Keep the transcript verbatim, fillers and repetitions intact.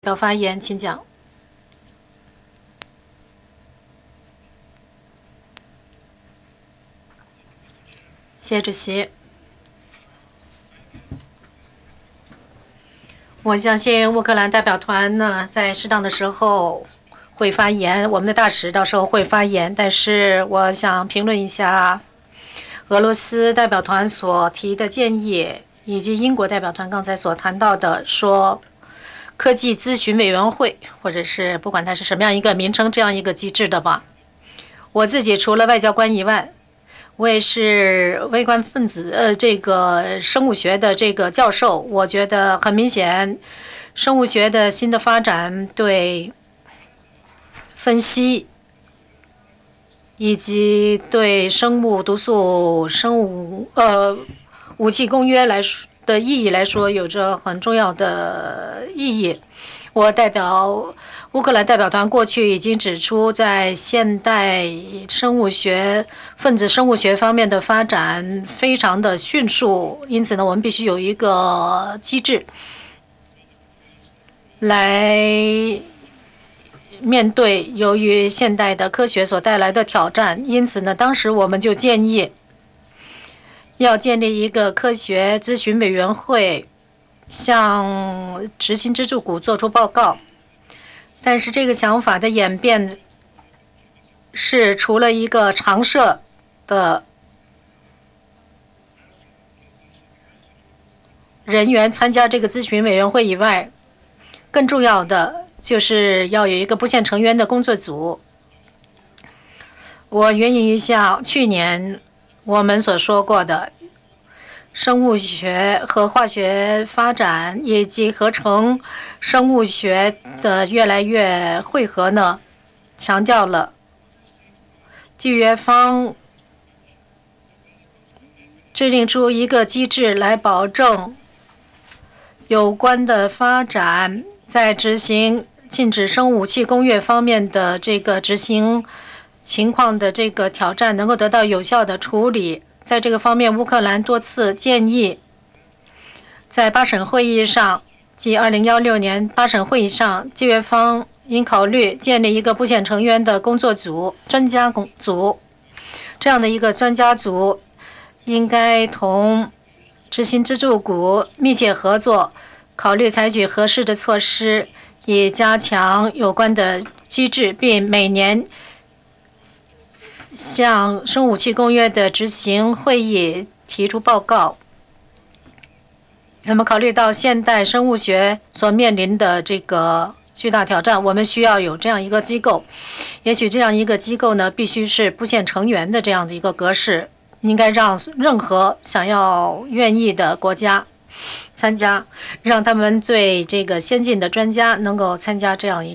要发言，请讲。谢谢主席。我相信乌克兰代表团呢，在适当的时候会发言，我们的大使到时候会发言。但是我想评论一下俄罗斯代表团所提的建议，以及英国代表团刚才所谈到的，说科技咨询委员会，或者是不管它是什么样一个名称，这样一个机制的吧。我自己除了外交官以外，我也是微观分子，呃，这个生物学的这个教授。我觉得很明显，生物学的新的发展对分析以及对生物毒素、生物呃武器公约来说的意义来说，有着很重要的意义。我代表乌克兰代表团过去已经指出，在现代生物学、分子生物学方面的发展非常的迅速，因此呢，我们必须有一个机制来面对由于现代的科学所带来的挑战。因此呢，当时我们就建议要建立一个科学咨询委员会，向执行支柱国做出报告。但是这个想法的演变是，除了一个常设的人员参加这个咨询委员会以外，更重要的就是要有一个不限成员的工作组。我援引一下去年我们所说过的，生物学和化学发展以及合成生物学的越来越汇合呢，强调了缔约方制定出一个机制来保证有关的发展在执行禁止生物武器公约方面的这个执行情况的这个挑战能够得到有效的处理。在这个方面，乌克兰多次建议在八省会议上，即二零一六年八省会议上，缔约方应考虑建立一个不限成员的工作组、专家工组。这样的一个专家组应该同执行支柱国密切合作，考虑采取合适的措施，以加强有关的机制，并每年向生物武器公约的执行会议提出报告。那么，考虑到现代生物学所面临的这个巨大挑战，我们需要有这样一个机构。也许这样一个机构呢，必须是不限成员的这样的一个格式，应该让任何想要愿意的国家参加，让他们最这个先进的专家能够参加这样一